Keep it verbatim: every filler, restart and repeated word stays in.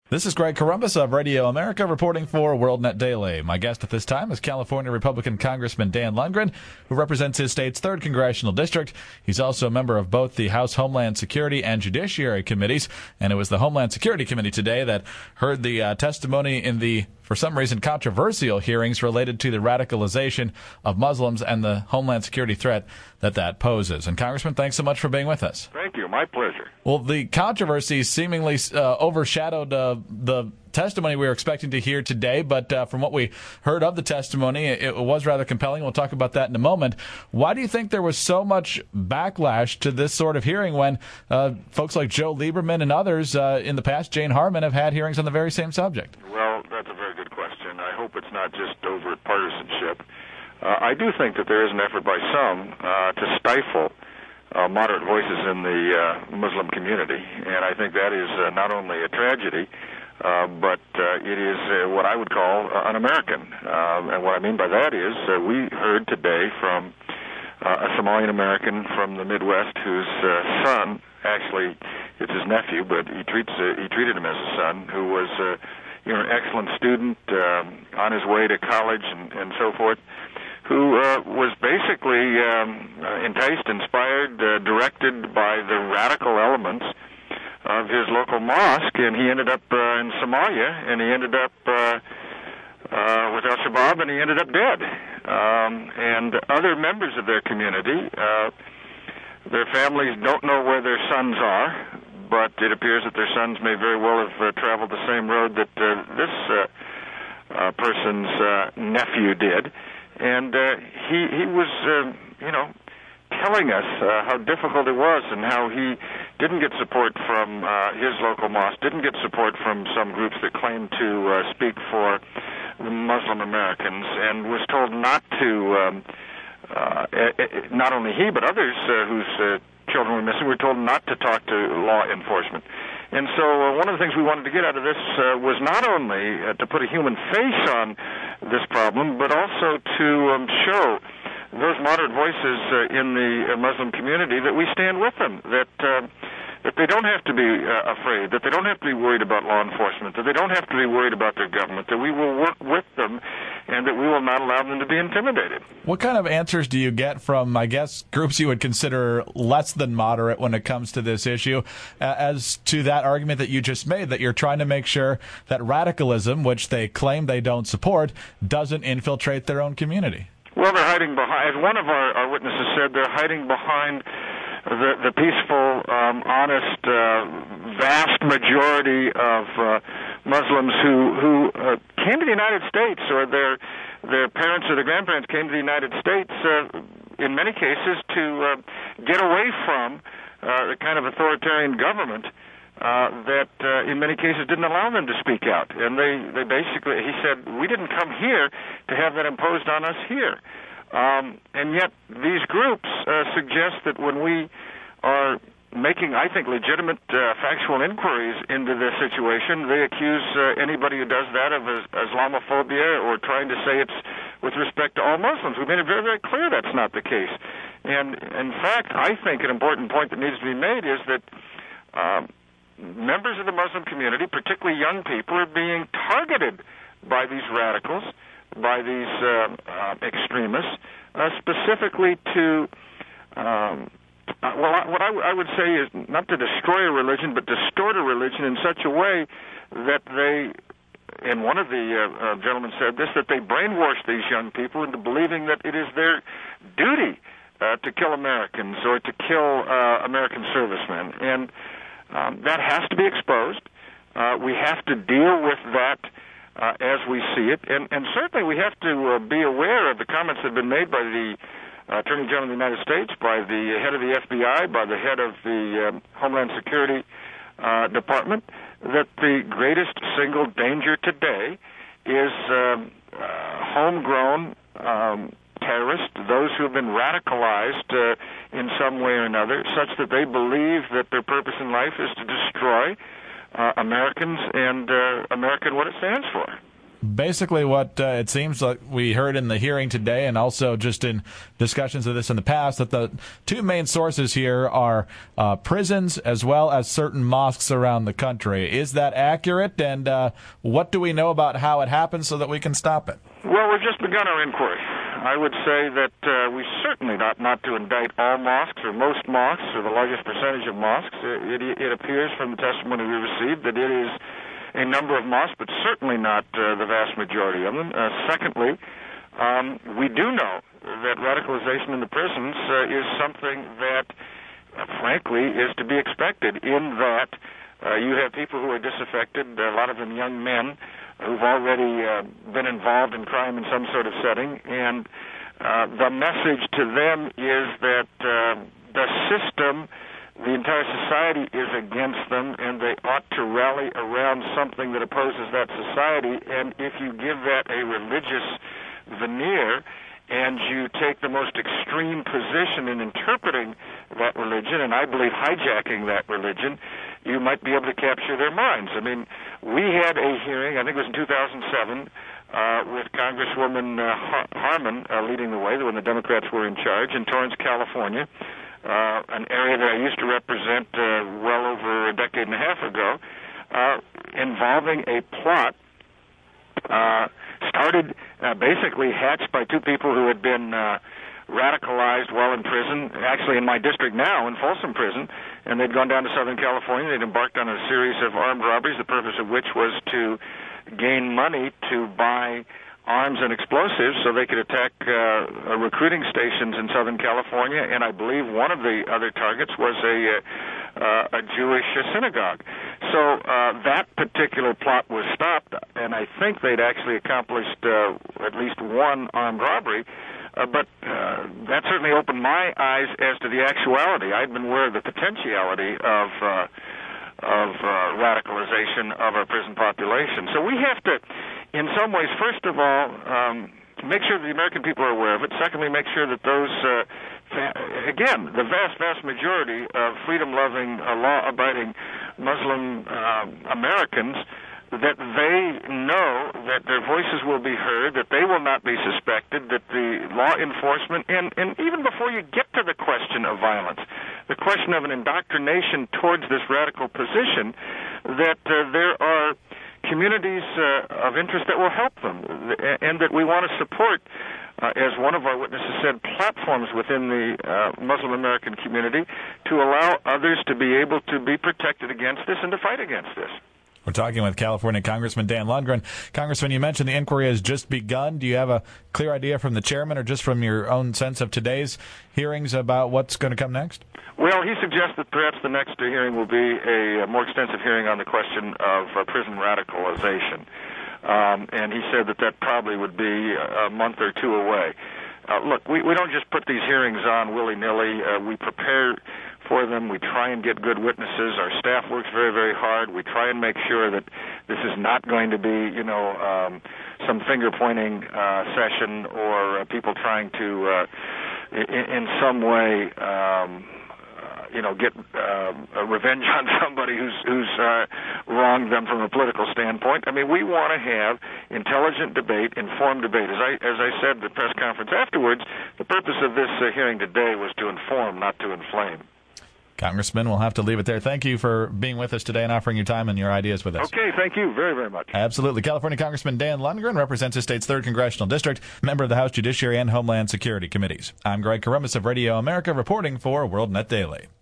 This is Greg Corombos of Radio America reporting for WorldNet Daily. My guest at this time is California Republican Congressman Dan Lundgren, who represents his state's third congressional district. He's also a member of both the House Homeland Security and Judiciary Committees, and it was the Homeland Security Committee today that heard the uh, testimony in the, for some reason, controversial hearings related to the radicalization of Muslims and the Homeland Security threat that that poses. And Congressman, thanks so much for being with us. Thank you. My pleasure. Well, the controversy seemingly uh, overshadowed uh, the testimony we were expecting to hear today, but uh, from what we heard of the testimony, it, it was rather compelling. We'll talk about that in a moment. Why do you think there was so much backlash to this sort of hearing when uh, folks like Joe Lieberman and others uh, in the past, Jane Harman, have had hearings on the very same subject? Well, that's a very good question. I hope it's not just over partisanship. Uh, I do think that there is an effort by some uh, to stifle uh, moderate voices in the uh, Muslim community, and I think that is uh, not only a tragedy, uh, but uh, it is uh, what I would call uh, un-American. Uh, and what I mean by that is uh, we heard today from uh, a Somalian American from the Midwest whose uh, son, actually it's his nephew, but he treats uh, he treated him as a son, who was uh, you know, an excellent student um, on his way to college and, and so forth, who uh, was basically um, uh, enticed, inspired, uh, directed by the radical elements of his local mosque, and he ended up uh, in Somalia, and he ended up uh, uh, with Al-Shabaab, and he ended up dead. Um, and other members of their community, uh, their families don't know where their sons are, but it appears that their sons may very well have uh, traveled the same road that uh, this uh, uh, person's uh, nephew did. And uh, he he was, uh, you know, telling us uh, how difficult it was and how he didn't get support from uh, his local mosque, didn't get support from some groups that claimed to uh, speak for the Muslim Americans, and was told not to, um, uh, not only he but others uh, whose uh, children were missing were told not to talk to law enforcement. And so uh, one of the things we wanted to get out of this uh, was not only uh, to put a human face on this problem, but also to um, show those moderate voices uh, in the uh, Muslim community that we stand with them, that uh, that they don't have to be uh, afraid, that they don't have to be worried about law enforcement, that they don't have to be worried about their government, that we will work with them, and that we will not allow them to be intimidated. What kind of answers do you get from, I guess, groups you would consider less than moderate when it comes to this issue, uh, as to that argument that you just made, that you're trying to make sure that radicalism, which they claim they don't support, doesn't infiltrate their own community? Well, they're hiding behind, as one of our, our witnesses said, they're hiding behind the, the peaceful, um, honest, uh, vast majority of uh, Muslims who who uh, came to the United States, or their their parents or their grandparents came to the United States, uh, in many cases, to uh, get away from uh, the kind of authoritarian government uh, that, uh, in many cases, didn't allow them to speak out. And they, they basically, he said, we didn't come here to have that imposed on us here. Um, and yet these groups uh, suggest that when we are making, I think, legitimate uh, factual inquiries into this situation, they accuse uh, anybody who does that of Islamophobia or trying to say it's with respect to all Muslims. We made it very, very clear that's not the case. And in fact, I think an important point that needs to be made is that um, members of the Muslim community, particularly young people, are being targeted by these radicals, by these uh, uh, extremists, uh, specifically to, um, uh, well, I, what I, w- I would say is not to destroy a religion, but distort a religion in such a way that they, and one of the uh, uh, gentlemen said this, that they brainwash these young people into believing that it is their duty uh, to kill Americans or to kill uh, American servicemen. And um, that has to be exposed. Uh, we have to deal with that Uh, as we see it, and, and certainly we have to uh, be aware of the comments that have been made by the uh, Attorney General of the United States, by the head of the F B I, by the head of the um, Homeland Security uh, Department, that the greatest single danger today is um, uh, homegrown um, terrorists, those who have been radicalized uh, in some way or another, such that they believe that their purpose in life is to destroy Uh, Americans and uh, America and what it stands for. Basically what uh, it seems like we heard in the hearing today, and also just in discussions of this in the past, that the two main sources here are uh, prisons as well as certain mosques around the country. Is that accurate? And uh, what do we know about how it happens so that we can stop it? Well, we've just begun our inquiry. I would say that uh, we certainly not not to indict all mosques or most mosques or the largest percentage of mosques. It, it, it appears from the testimony we received that it is a number of mosques, but certainly not uh, the vast majority of them. Uh, secondly, um, we do know that radicalization in the prisons uh, is something that, uh, frankly, is to be expected in that uh, you have people who are disaffected, a lot of them young men, who've already uh, been involved in crime in some sort of setting, and uh, the message to them is that uh, the system, the entire society is against them, and they ought to rally around something that opposes that society. And if you give that a religious veneer and you take the most extreme position in interpreting that religion, and I believe hijacking that religion, you might be able to capture their minds. I mean, we had a hearing, I think it was in two thousand seven, uh, with Congresswoman uh, Har- Harman uh, leading the way, when the Democrats were in charge, in Torrance, California, uh, an area that I used to represent uh, well over a decade and a half ago, uh, involving a plot uh, started uh, basically hatched by two people who had been uh, radicalized while in prison, actually in my district now, in Folsom Prison, and they'd gone down to Southern California. They'd embarked on a series of armed robberies, the purpose of which was to gain money to buy arms and explosives so they could attack uh, recruiting stations in Southern California, and I believe one of the other targets was a uh, a Jewish synagogue. So uh, that particular plot was stopped, and I think they'd actually accomplished uh, at least one armed robbery. Uh, but uh, that certainly opened my eyes as to the actuality. I'd been aware of the potentiality of uh, of uh, radicalization of our prison population. So we have to, in some ways, first of all, um, make sure that the American people are aware of it. Secondly, make sure that those, uh, fa- again, the vast, vast majority of freedom-loving, uh, law-abiding Muslim uh, Americans, that they know that their voices will be heard, that they will not be suspected, that the law enforcement, and, and even before you get to the question of violence, the question of an indoctrination towards this radical position, that uh, there are communities uh, of interest that will help them, and that we want to support, uh, as one of our witnesses said, platforms within the uh, Muslim American community to allow others to be able to be protected against this and to fight against this. We're talking with California Congressman Dan Lundgren. Congressman, you mentioned the inquiry has just begun. Do you have a clear idea from the chairman or just from your own sense of today's hearings about what's going to come next? Well, he suggests that perhaps the next hearing will be a more extensive hearing on the question of uh, prison radicalization. Um, and he said that that probably would be a month or two away. Uh, look, we, we don't just put these hearings on willy-nilly. Uh, we prepare for them. We try and get good witnesses. Our staff works very, very hard. We try and make sure that this is not going to be, you know, um, some finger-pointing uh, session or uh, people trying to, uh, in, in some way, um, you know, get uh, a revenge on somebody who's who's uh, wronged them from a political standpoint. I mean, we want to have intelligent debate, informed debate. As I as I said at the press conference afterwards, the purpose of this uh, hearing today was to inform, not to inflame. Congressman, we'll have to leave it there. Thank you for being with us today and offering your time and your ideas with us. Okay, thank you very, very much. Absolutely. California Congressman Dan Lundgren represents his state's third Congressional District, member of the House Judiciary and Homeland Security Committees. I'm Greg Corombos of Radio America, reporting for WorldNet Daily.